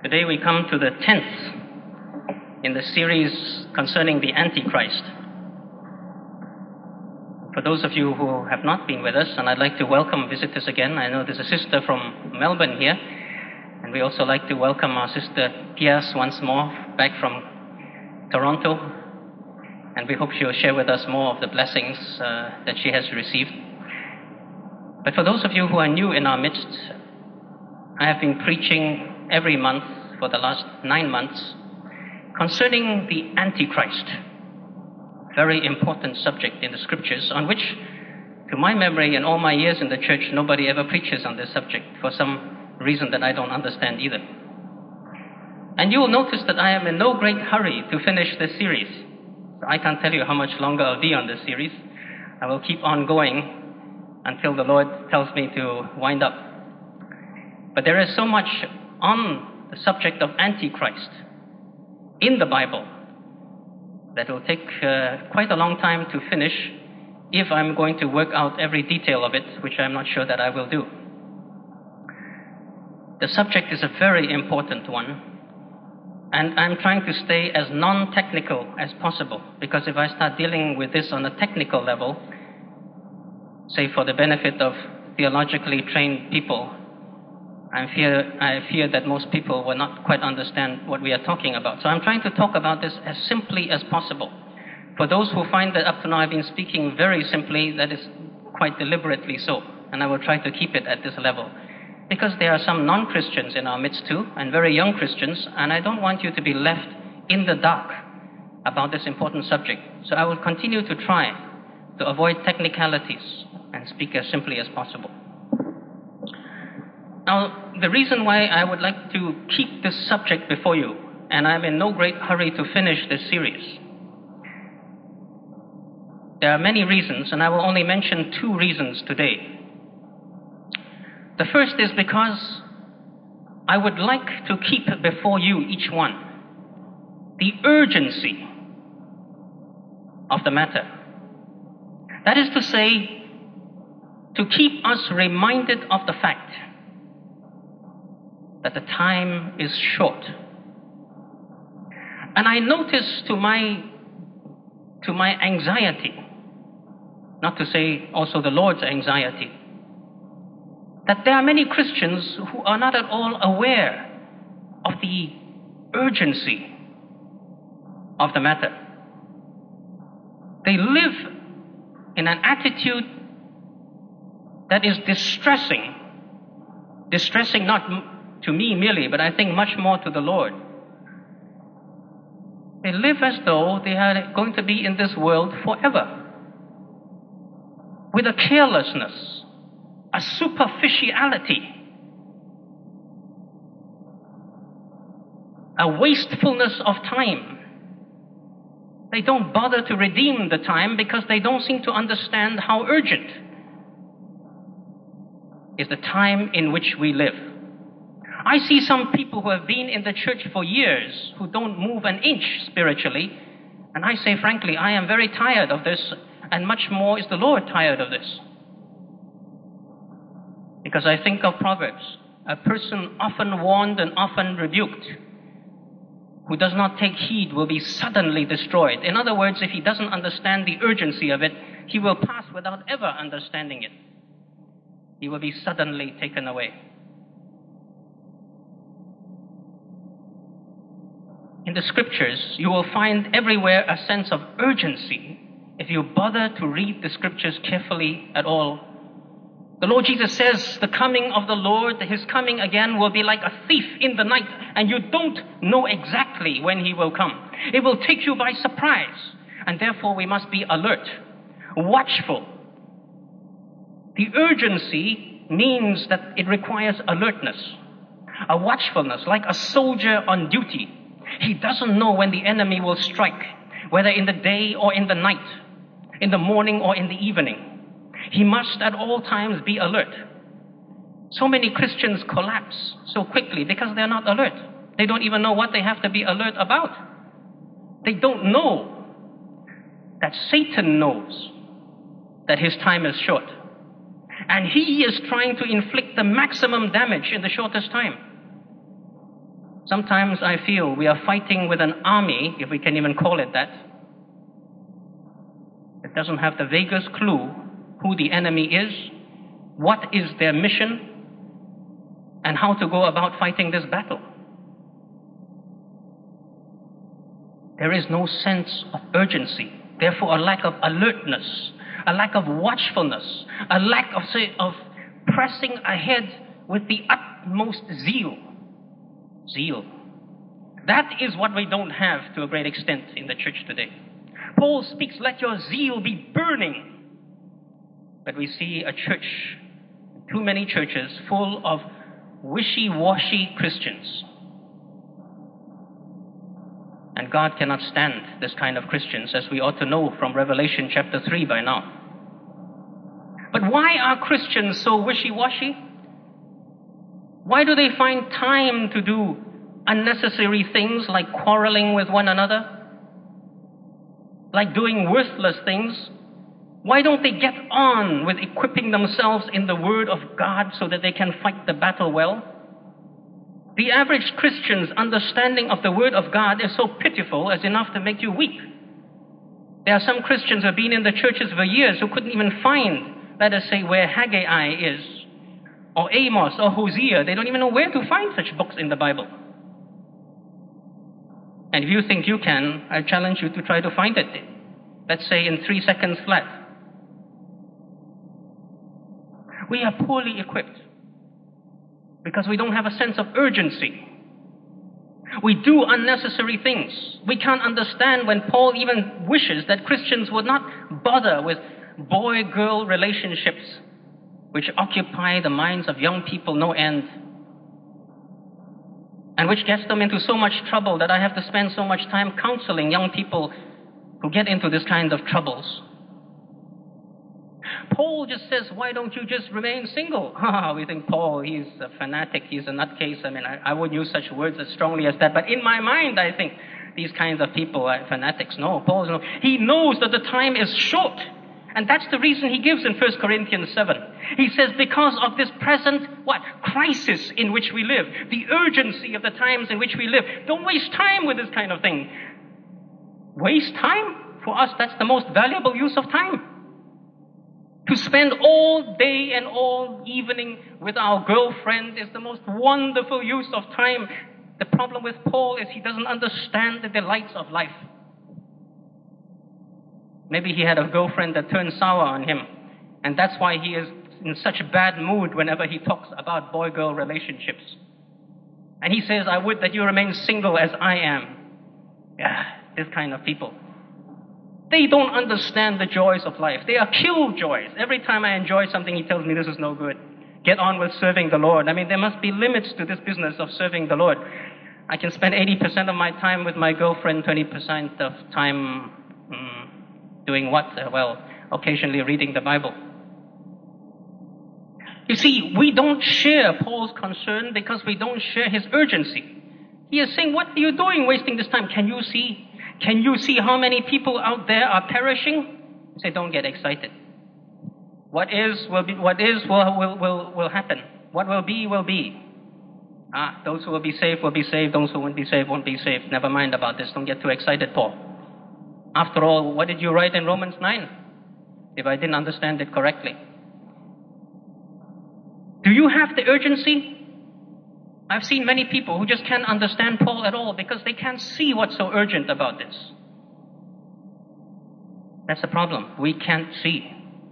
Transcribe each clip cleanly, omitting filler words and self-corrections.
Today we come to the 10th in the series concerning the Antichrist. For those of you who have not been with us, and I'd like to welcome visitors again. I know there's a sister from Melbourne here, and we also like to welcome our sister Pias once more back from Toronto, and we hope she'll share with us more of the blessings that she has received. But for those of you who are new in our midst, I have been preaching every month for the last 9 months concerning the Antichrist, very important subject in the scriptures on which, to my memory and all my years in the church, nobody ever preaches on this subject for some reason that I don't understand either. And you will notice that I am in no great hurry to finish this series. So I can't tell you how much longer I'll be on this series. I will keep on going until the Lord tells me to wind up. But there is so much on the subject of Antichrist in the Bible that will take quite a long time to finish if I'm going to work out every detail of it, which I'm not sure that I will do. The subject is a very important one, and I'm trying to stay as non-technical as possible, because if I start dealing with this on a technical level, say for the benefit of theologically trained people, I fear that most people will not quite understand what we are talking about. So I'm trying to talk about this as simply as possible. For those who find that up to now I've been speaking very simply, that is quite deliberately so. And I will try to keep it at this level. Because there are some non-Christians in our midst too, and very young Christians, and I don't want you to be left in the dark about this important subject. So I will continue to try to avoid technicalities and speak as simply as possible. Now, the reason why I would like to keep this subject before you, and I'm in no great hurry to finish this series, there are many reasons, and I will only mention 2 reasons today. The first is because I would like to keep before you, each one, the urgency of the matter. That is to say, to keep us reminded of the fact that the time is short. And I notice to my anxiety, not to say also the Lord's anxiety, that there are many Christians who are not at all aware of the urgency of the matter. They live in an attitude that is distressing not to me merely, but I think much more to the Lord. They live as though they are going to be in this world forever, with a carelessness, a superficiality, a wastefulness of time. They don't bother to redeem the time because they don't seem to understand how urgent is the time in which we live. I see some people who have been in the church for years who don't move an inch spiritually, and I say frankly, I am very tired of this, and much more is the Lord tired of this. Because I think of Proverbs, a person often warned and often rebuked, who does not take heed will be suddenly destroyed. In other words, if he doesn't understand the urgency of it, he will pass without ever understanding it. He will be suddenly taken away. In the scriptures, you will find everywhere a sense of urgency if you bother to read the scriptures carefully at all. The Lord Jesus says the coming of the Lord, his coming again, will be like a thief in the night, and you don't know exactly when he will come. It will take you by surprise, and therefore we must be alert, watchful. The urgency means that it requires alertness, a watchfulness, like a soldier on duty. He doesn't know when the enemy will strike, whether in the day or in the night, in the morning or in the evening. He must at all times be alert. So many Christians collapse so quickly because they're not alert. They don't even know what they have to be alert about. They don't know that Satan knows that his time is short. And he is trying to inflict the maximum damage in the shortest time. Sometimes I feel we are fighting with an army, if we can even call it that. It doesn't have the vaguest clue who the enemy is, what is their mission, and how to go about fighting this battle. There is no sense of urgency, therefore a lack of alertness, a lack of watchfulness, a lack of pressing ahead with the utmost zeal. Zeal. That is what we don't have to a great extent in the church today. Paul speaks, let your zeal be burning. But we see a church, too many churches, full of wishy-washy Christians. And God cannot stand this kind of Christians, as we ought to know from Revelation chapter 3 by now. But why are Christians so wishy-washy? Why do they find time to do unnecessary things like quarreling with one another? Like doing worthless things? Why don't they get on with equipping themselves in the Word of God so that they can fight the battle well? The average Christian's understanding of the Word of God is so pitiful as enough to make you weep. There are some Christians who have been in the churches for years who couldn't even find, let us say, where Haggai is, or Amos, or Hosea. They don't even know where to find such books in the Bible. And if you think you can, I challenge you to try to find it. Let's say in 3 seconds flat. We are poorly equipped because we don't have a sense of urgency. We do unnecessary things. We can't understand when Paul even wishes that Christians would not bother with boy-girl relationships which occupy the minds of young people no end, and which gets them into so much trouble that I have to spend so much time counseling young people who get into this kind of troubles. Paul just says, why don't you just remain single? We think Paul, he's a fanatic, he's a nutcase. I mean, I wouldn't use such words as strongly as that, but in my mind I think these kinds of people are fanatics. No, Paul, no. He knows that the time is short. And that's the reason he gives in 1 Corinthians 7. He says, because of this present, crisis in which we live, the urgency of the times in which we live, don't waste time with this kind of thing. Waste time? For us, that's the most valuable use of time. To spend all day and all evening with our girlfriend is the most wonderful use of time. The problem with Paul is he doesn't understand the delights of life. Maybe he had a girlfriend that turned sour on him, and that's why he is in such a bad mood whenever he talks about boy-girl relationships. And he says, I would that you remain single as I am. Yeah, this kind of people. They don't understand the joys of life. They are killjoys. Every time I enjoy something, he tells me this is no good. Get on with serving the Lord. I mean, there must be limits to this business of serving the Lord. I can spend 80% of my time with my girlfriend, 20% of time doing what? Occasionally reading the Bible. You see, we don't share Paul's concern because we don't share his urgency. He is saying, what are you doing wasting this time? Can you see? Can you see how many people out there are perishing? You say, don't get excited. What is will be. What is will happen. What will be will be. Those who will be saved will be saved. Those who won't be saved won't be saved. Never mind about this. Don't get too excited, Paul. After all, what did you write in Romans 9? If I didn't understand it correctly. Do you have the urgency? I've seen many people who just can't understand Paul at all because they can't see what's so urgent about this. That's the problem. We can't see.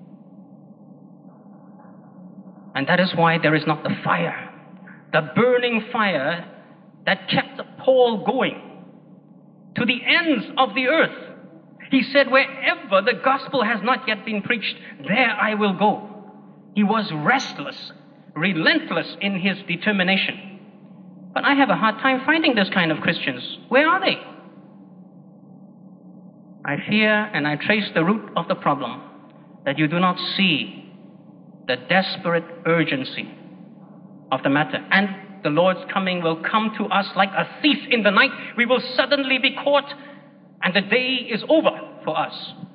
And that is why there is not the fire, the burning fire that kept Paul going to the ends of the earth. He said, wherever the gospel has not yet been preached, there I will go. He was restless, relentless in his determination. But I have a hard time finding this kind of Christians. Where are they? I fear and I trace the root of the problem, that you do not see the desperate urgency of the matter. And the Lord's coming will come to us like a thief in the night. We will suddenly be caught, and the day is over for us.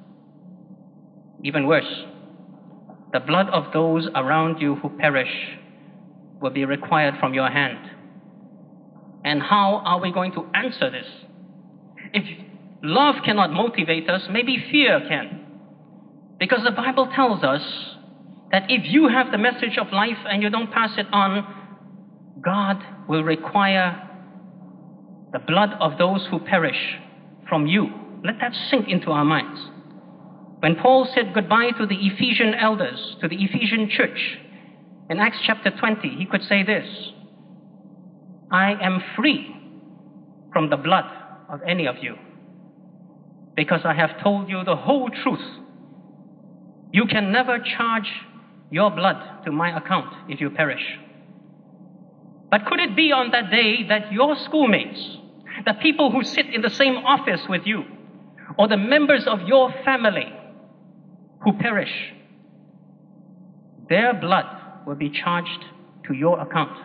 Even worse, the blood of those around you who perish will be required from your hand. And how are we going to answer this? If love cannot motivate us, maybe fear can. Because the Bible tells us that if you have the message of life and you don't pass it on, God will require the blood of those who perish from you. Let that sink into our minds. When Paul said goodbye to the Ephesian elders, to the Ephesian church, in Acts chapter 20, he could say this: I am free from the blood of any of you, because I have told you the whole truth. You can never charge your blood to my account if you perish. But could it be on that day that your schoolmates, the people who sit in the same office with you, or the members of your family who perish, their blood will be charged to your account?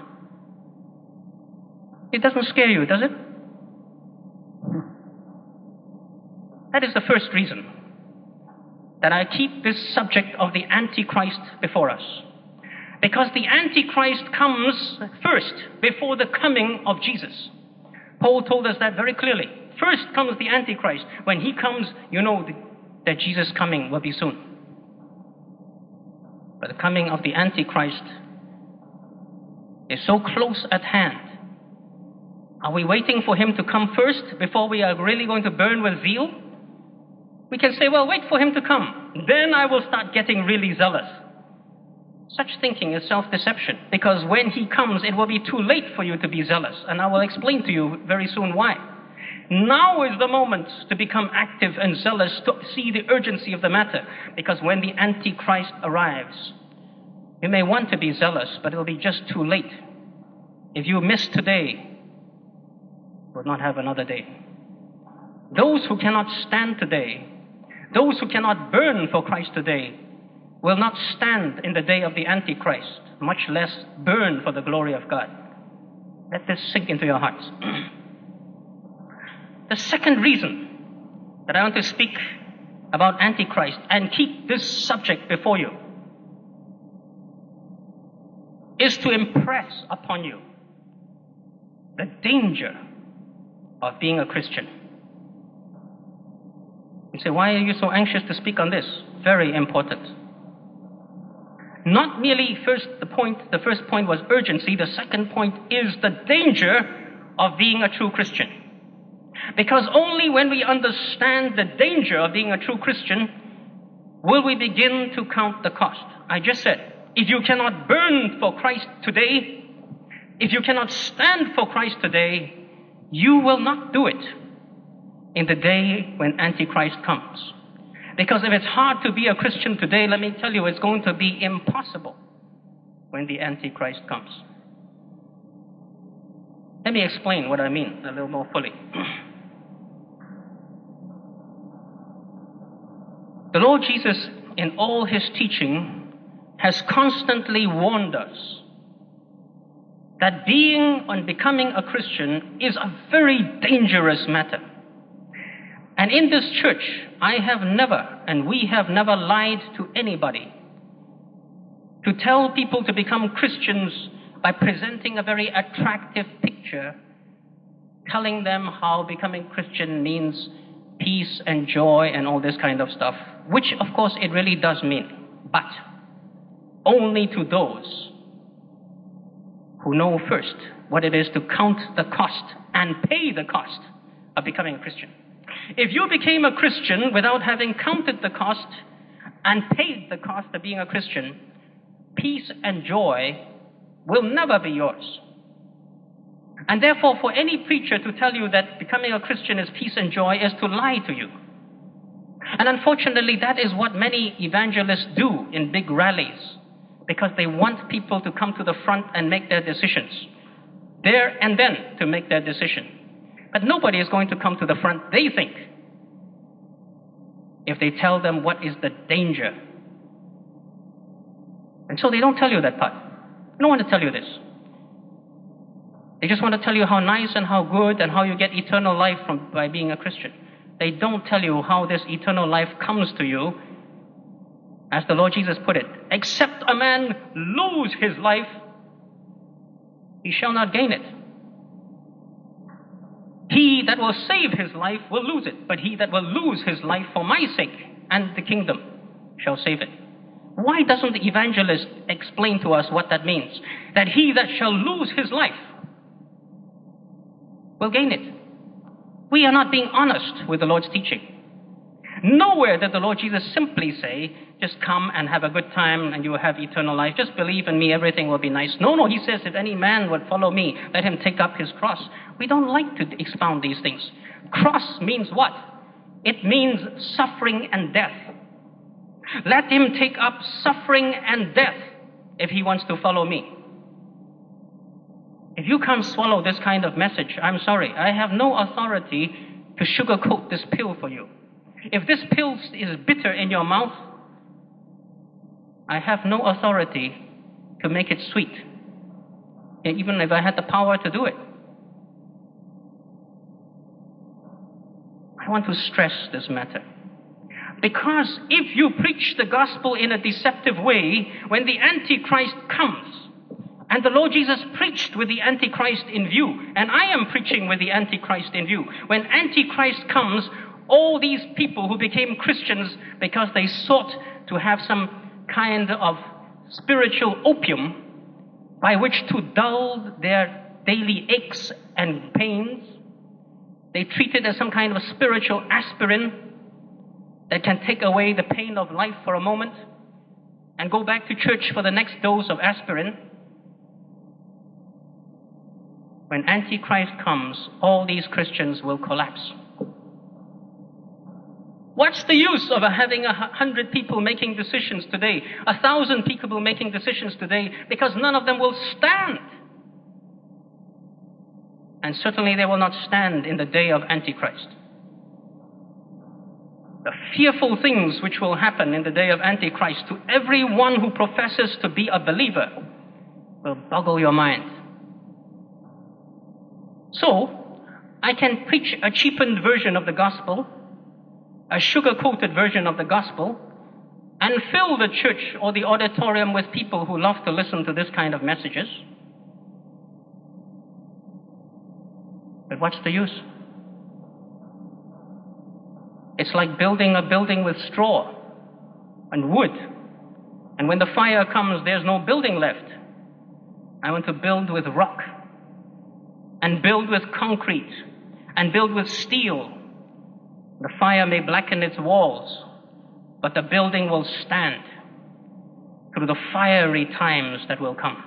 It doesn't scare you, does it? That is the first reason that I keep this subject of the Antichrist before us. Because the Antichrist comes first before the coming of Jesus. Paul told us that very clearly. First comes the Antichrist. When he comes, you know that Jesus' coming will be soon. But the coming of the Antichrist is so close at hand. Are we waiting for him to come first before we are really going to burn with zeal? We can say, well, wait for him to come. Then I will start getting really zealous. Such thinking is self-deception, because when he comes, it will be too late for you to be zealous. And I will explain to you very soon why. Now is the moment to become active and zealous, to see the urgency of the matter. Because when the Antichrist arrives, you may want to be zealous, but it will be just too late. If you miss today, you will not have another day. Those who cannot stand today, those who cannot burn for Christ today, will not stand in the day of the Antichrist, much less burn for the glory of God. Let this sink into your hearts. The second reason that I want to speak about Antichrist and keep this subject before you is to impress upon you the danger of being a Christian. You say, why are you so anxious to speak on this? Very important. Not merely the first point was urgency. The second point is the danger of being a true Christian. Because only when we understand the danger of being a true Christian will we begin to count the cost. I just said, if you cannot burn for Christ today, if you cannot stand for Christ today, you will not do it in the day when Antichrist comes. Because if it's hard to be a Christian today, let me tell you, it's going to be impossible when the Antichrist comes. Let me explain what I mean a little more fully. The Lord Jesus, in all his teaching, has constantly warned us that being and becoming a Christian is a very dangerous matter. And in this church, I have never, and we have never lied to anybody to tell people to become Christians by presenting a very attractive picture, telling them how becoming Christian means peace and joy and all this kind of stuff, which of course it really does mean, but only to those who know first what it is to count the cost and pay the cost of becoming a Christian. If you became a Christian without having counted the cost and paid the cost of being a Christian, peace and joy will never be yours. And therefore, for any preacher to tell you that becoming a Christian is peace and joy is to lie to you. And unfortunately, that is what many evangelists do in big rallies, because they want people to come to the front and make their decisions. There and then to make their decision. But nobody is going to come to the front, they think, if they tell them what is the danger. And so they don't tell you that part. They don't want to tell you this. They just want to tell you how nice and how good and how you get eternal life by being a Christian. They don't tell you how this eternal life comes to you, as the Lord Jesus put it. Except a man lose his life, he shall not gain it. He that will save his life will lose it, but he that will lose his life for my sake and the kingdom shall save it. Why doesn't the evangelist explain to us what that means? That he that shall lose his life will gain it. We are not being honest with the Lord's teaching. Nowhere did the Lord Jesus simply say, just come and have a good time and you will have eternal life. Just believe in me, everything will be nice. No, he says, if any man would follow me, let him take up his cross. We don't like to expound these things. Cross means what? It means suffering and death. Let him take up suffering and death if he wants to follow me. If you can't swallow this kind of message, I'm sorry. I have no authority to sugarcoat this pill for you. If this pill is bitter in your mouth, I have no authority to make it sweet, even if I had the power to do it. I want to stress this matter. Because if you preach the gospel in a deceptive way, when the Antichrist comes, and the Lord Jesus preached with the Antichrist in view, and I am preaching with the Antichrist in view, when Antichrist comes, all these people who became Christians because they sought to have some kind of spiritual opium by which to dull their daily aches and pains, they treat it as some kind of spiritual aspirin that can take away the pain of life for a moment and go back to church for the next dose of aspirin. When Antichrist comes, all these Christians will collapse. What's the use of having 100 people making decisions today, 1,000 people making decisions today, because none of them will stand? And certainly they will not stand in the day of Antichrist. The fearful things which will happen in the day of Antichrist to everyone who professes to be a believer will boggle your mind. So, I can preach a cheapened version of the gospel, a sugar-coated version of the gospel, and fill the church or the auditorium with people who love to listen to this kind of messages. But what's the use? It's like building a building with straw and wood. And when the fire comes, there's no building left. I want to build with rock, and build with concrete, and build with steel. The fire may blacken its walls, but the building will stand through the fiery times that will come.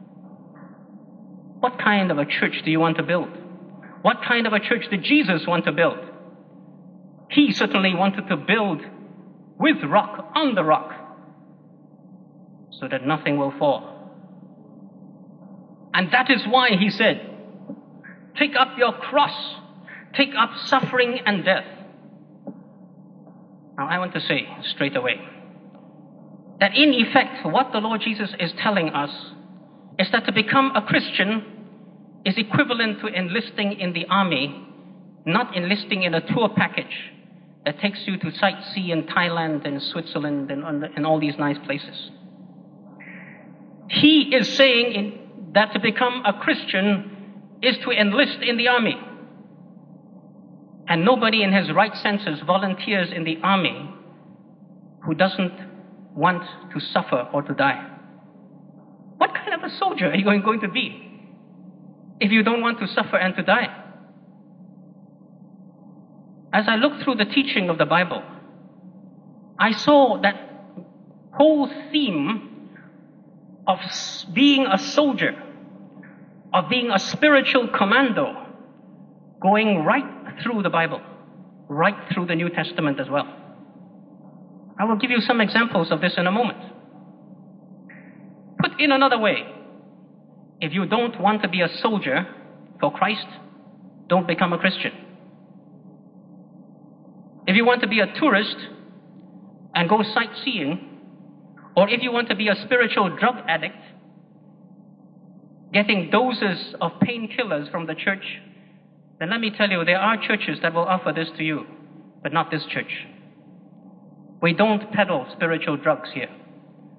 What kind of a church do you want to build? What kind of a church did Jesus want to build? He certainly wanted to build with rock, on the rock, so that nothing will fall. And that is why he said, take up your cross, take up suffering and death. Now I want to say straight away that in effect what the Lord Jesus is telling us is that to become a Christian is equivalent to enlisting in the army, not enlisting in a tour package that takes you to sightsee in Thailand and Switzerland and all these nice places. He is saying that to become a Christian is to enlist in the army. And nobody in his right senses volunteers in the army who doesn't want to suffer or to die. What kind of a soldier are you going to be if you don't want to suffer and to die? As I looked through the teaching of the Bible, I saw that whole theme of being a soldier, of being a spiritual commando, going right through the Bible, right through the New Testament as well. I will give you some examples of this in a moment. Put in another way, if you don't want to be a soldier for Christ, don't become a Christian. If you want to be a tourist and go sightseeing, or if you want to be a spiritual drug addict, getting doses of painkillers from the church, then let me tell you, there are churches that will offer this to you, but not this church. We don't peddle spiritual drugs here.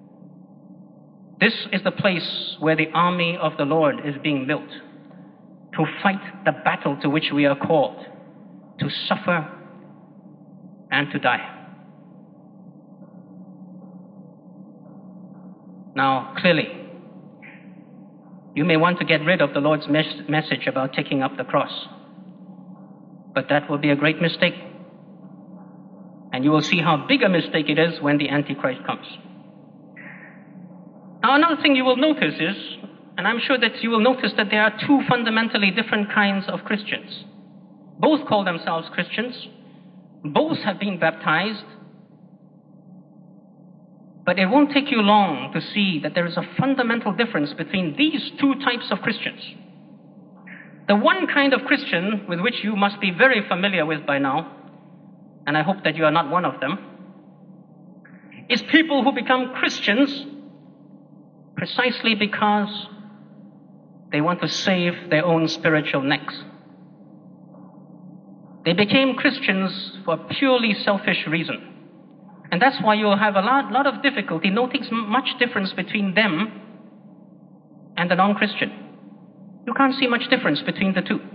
This is the place where the army of the Lord is being built, to fight the battle to which we are called, to suffer and to die. Now, clearly, you may want to get rid of the Lord's message about taking up the cross, but that will be a great mistake. And you will see how big a mistake it is when the Antichrist comes. Now, another thing you will notice is, and I'm sure that you will notice that there are two fundamentally different kinds of Christians. Both call themselves Christians. Both have been baptized. But it won't take you long to see that there is a fundamental difference between these two types of Christians. The one kind of Christian with which you must be very familiar with by now, and I hope that you are not one of them, is people who become Christians precisely because they want to save their own spiritual necks. They became Christians for a purely selfish reason. And that's why you'll have a lot of difficulty noticing much difference between them and the non-Christian. You can't see much difference between the two.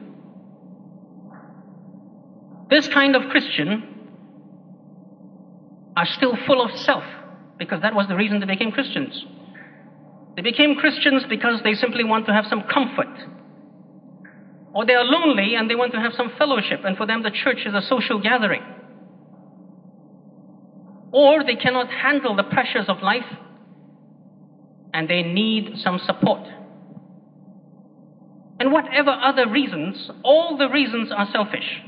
This kind of Christian are still full of self, because that was the reason they became Christians. They became Christians because they simply want to have some comfort. Or they are lonely and they want to have some fellowship, and for them the church is a social gathering. Or they cannot handle the pressures of life and they need some support. And whatever other reasons, all the reasons are selfish.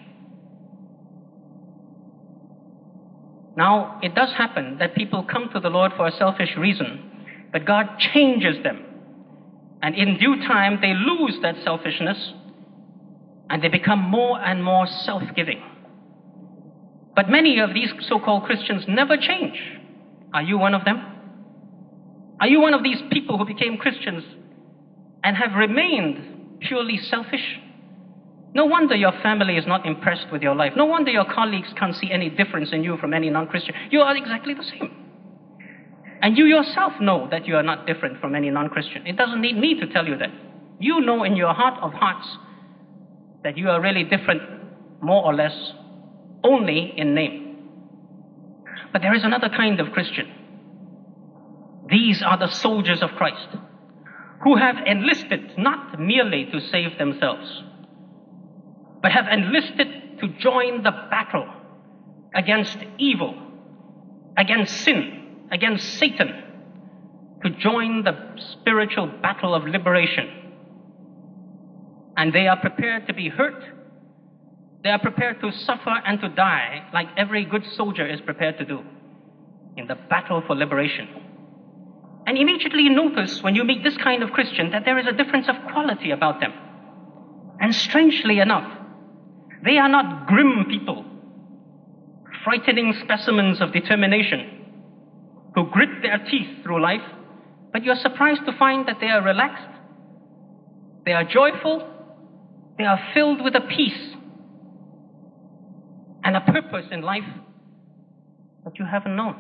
Now, it does happen that people come to the Lord for a selfish reason, but God changes them. And in due time, they lose that selfishness and they become more and more self-giving. But many of these so-called Christians never change. Are you one of them? Are you one of these people who became Christians and have remained purely selfish? No wonder your family is not impressed with your life. No wonder your colleagues can't see any difference in you from any non-Christian. You are exactly the same. And you yourself know that you are not different from any non-Christian. It doesn't need me to tell you that. You know in your heart of hearts that you are really different, more or less, only in name. But there is another kind of Christian. These are the soldiers of Christ, who have enlisted not merely to save themselves, but have enlisted to join the battle against evil, against sin, against Satan, to join the spiritual battle of liberation. And they are prepared to be hurt. They are prepared to suffer and to die like every good soldier is prepared to do in the battle for liberation. And immediately you notice when you meet this kind of Christian that there is a difference of quality about them. And strangely enough, they are not grim people, frightening specimens of determination who grit their teeth through life, but you're surprised to find that they are relaxed, they are joyful, they are filled with a peace and a purpose in life that you haven't known.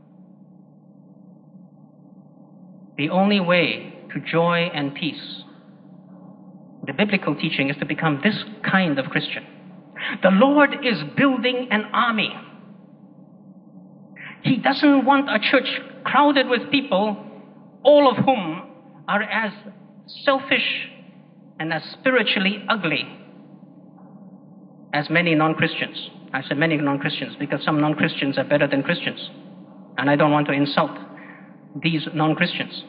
The only way to joy and peace, the biblical teaching, is to become this kind of Christian. The Lord is building an army. He doesn't want a church crowded with people, all of whom are as selfish and as spiritually ugly as many non-Christians. I said many non-Christians because some non-Christians are better than Christians. And I don't want to insult these non-Christians.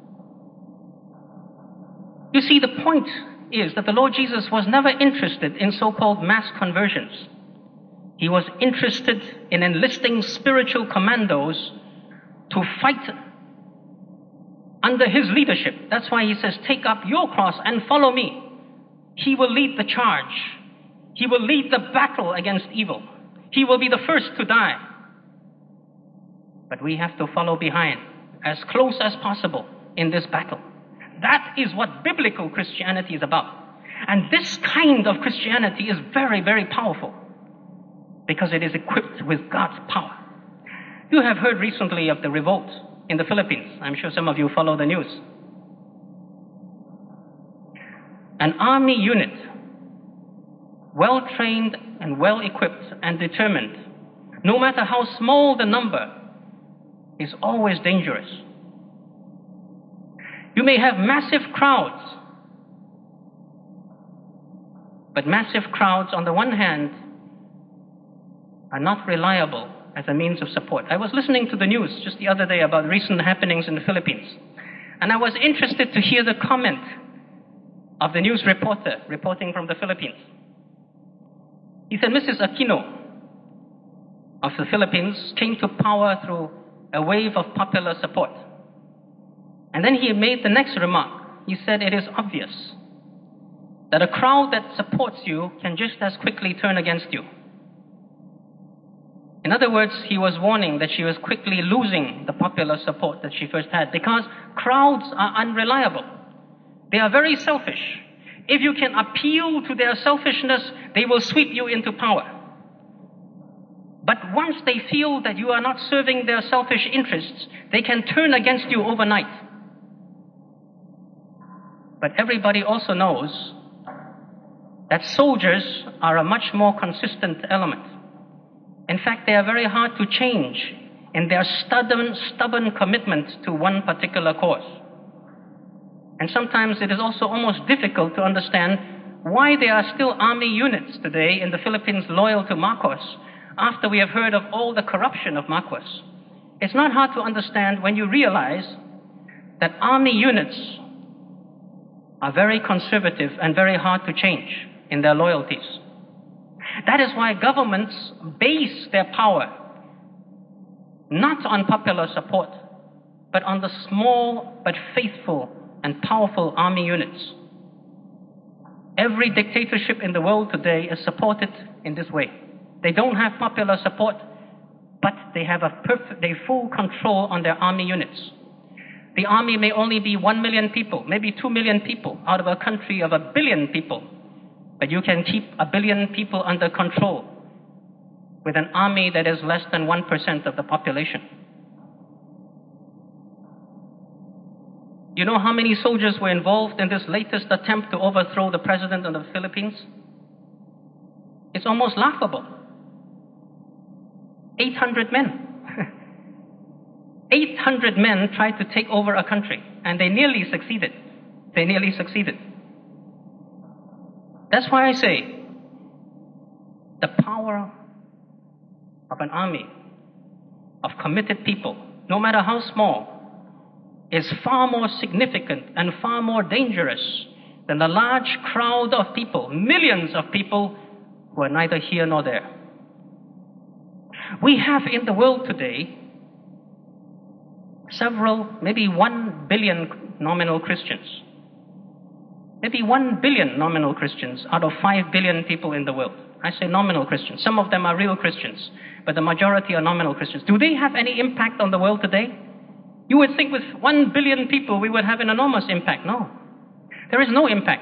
You see, the point is that the Lord Jesus was never interested in so-called mass conversions. He was interested in enlisting spiritual commandos to fight under his leadership. That's why he says, take up your cross and follow me. He will lead the charge. He will lead the battle against evil. He will be the first to die. But we have to follow behind as close as possible in this battle. That is what biblical Christianity is about. And this kind of Christianity is very, very powerful because it is equipped with God's power. You have heard recently of the revolt in the Philippines. I'm sure some of you follow the news. An army unit, well trained and well equipped and determined, no matter how small the number, is always dangerous. You may have massive crowds, but massive crowds, on the one hand, are not reliable as a means of support. I was listening to the news just the other day about recent happenings in the Philippines, and I was interested to hear the comment of the news reporter reporting from the Philippines. He said, Mrs. Aquino of the Philippines came to power through a wave of popular support. And then he made the next remark. He said, it is obvious that a crowd that supports you can just as quickly turn against you. In other words, he was warning that she was quickly losing the popular support that she first had, because crowds are unreliable. They are very selfish. If you can appeal to their selfishness, they will sweep you into power. But once they feel that you are not serving their selfish interests, they can turn against you overnight. But everybody also knows that soldiers are a much more consistent element. In fact, they are very hard to change in their stubborn commitment to one particular cause. And sometimes it is also almost difficult to understand why there are still army units today in the Philippines loyal to Marcos after we have heard of all the corruption of Marcos. It's not hard to understand when you realize that army units are very conservative and very hard to change in their loyalties. That is why governments base their power not on popular support, but on the small but faithful and powerful army units. Every dictatorship in the world today is supported in this way. They don't have popular support, but they have full control on their army units. The army may only be 1 million people, maybe 2 million people out of a country of 1 billion people. But you can keep 1 billion people under control with an army that is less than 1% of the population. You know how many soldiers were involved in this latest attempt to overthrow the president of the Philippines? It's almost laughable. 800 men. 800 men tried to take over a country, and they nearly succeeded. That's why I say the power of an army of committed people, no matter how small, is far more significant and far more dangerous than the large crowd of people, millions of people who are neither here nor there. We have in the world today maybe 1 billion nominal Christians. Maybe 1 billion nominal Christians out of 5 billion people in the world. I say nominal Christians. Some of them are real Christians, but the majority are nominal Christians. Do they have any impact on the world today? You would think with 1 billion people we would have an enormous impact. No. There is no impact.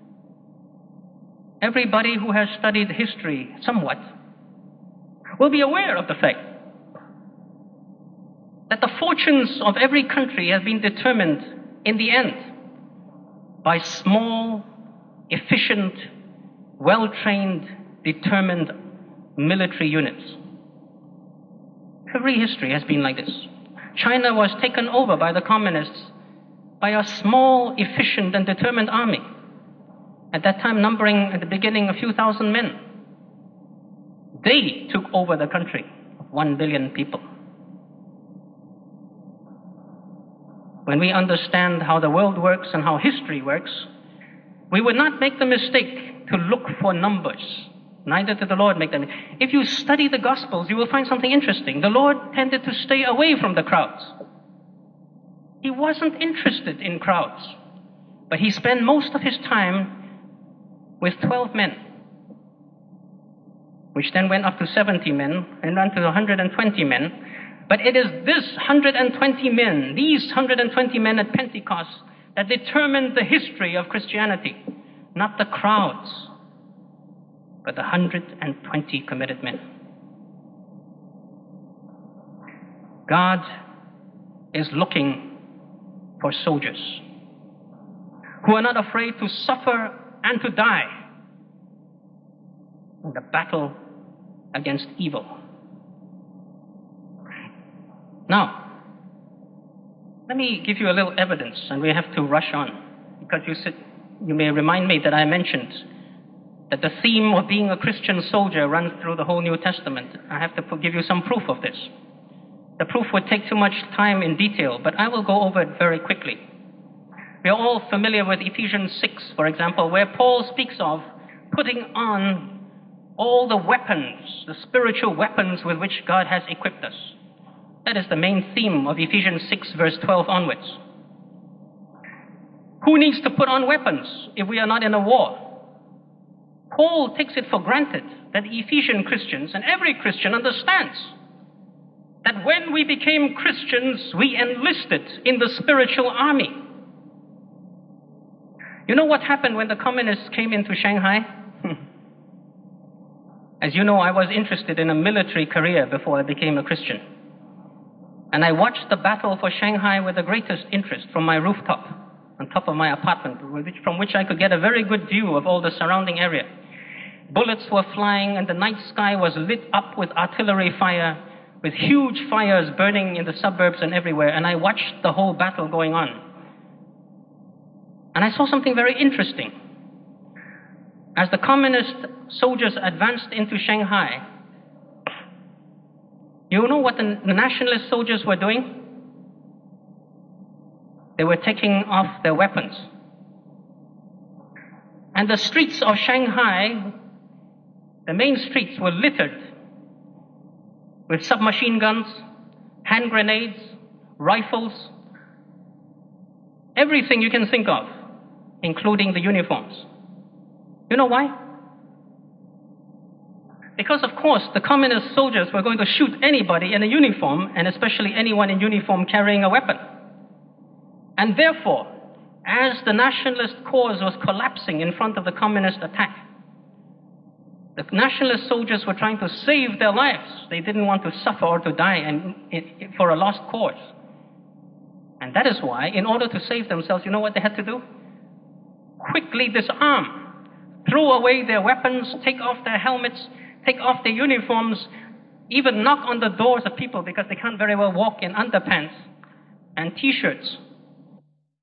Everybody who has studied history somewhat will be aware of the fact that the fortunes of every country have been determined in the end by small, efficient, well-trained, determined military units. Every history has been like this. China was taken over by the communists by a small, efficient, and determined army. At that time, numbering at the beginning a few thousand men. They took over the country of 1 billion people. When we understand how the world works and how history works, we would not make the mistake to look for numbers. Neither did the Lord make them. If you study the Gospels, you will find something interesting. The Lord tended to stay away from the crowds. He wasn't interested in crowds, but he spent most of his time with 12 men, which then went up to 70 men and then to 120 men. But it is this 120 men, these 120 men at Pentecost, that determined the history of Christianity. Not the crowds, but the 120 committed men. God is looking for soldiers who are not afraid to suffer and to die in the battle against evil. Now, let me give you a little evidence, and we have to rush on, because you may remind me that I mentioned that the theme of being a Christian soldier runs through the whole New Testament. I have to give you some proof of this. The proof would take too much time in detail, but I will go over it very quickly. We are all familiar with Ephesians 6, for example, where Paul speaks of putting on all the weapons, the spiritual weapons with which God has equipped us. That is the main theme of Ephesians 6, verse 12 onwards. Who needs to put on weapons if we are not in a war? Paul takes it for granted that Ephesian Christians and every Christian understands that when we became Christians, we enlisted in the spiritual army. You know what happened when the communists came into Shanghai? As you know, I was interested in a military career before I became a Christian. And I watched the battle for Shanghai with the greatest interest from my rooftop, on top of my apartment, from which I could get a very good view of all the surrounding area. Bullets were flying, and the night sky was lit up with artillery fire, with huge fires burning in the suburbs and everywhere, and I watched the whole battle going on. And I saw something very interesting. As the communist soldiers advanced into Shanghai, you know what the nationalist soldiers were doing? They were taking off their weapons. And the streets of Shanghai, the main streets, were littered with submachine guns, hand grenades, rifles, everything you can think of, including the uniforms. You know why? Because, of course, the communist soldiers were going to shoot anybody in a uniform, and especially anyone in uniform carrying a weapon. And therefore, as the nationalist cause was collapsing in front of the communist attack, the nationalist soldiers were trying to save their lives. They didn't want to suffer or to die for a lost cause. And that is why, in order to save themselves, you know what they had to do? Quickly disarm, throw away their weapons, take off their helmets, take off their uniforms, even knock on the doors of people because they can't very well walk in underpants and t-shirts.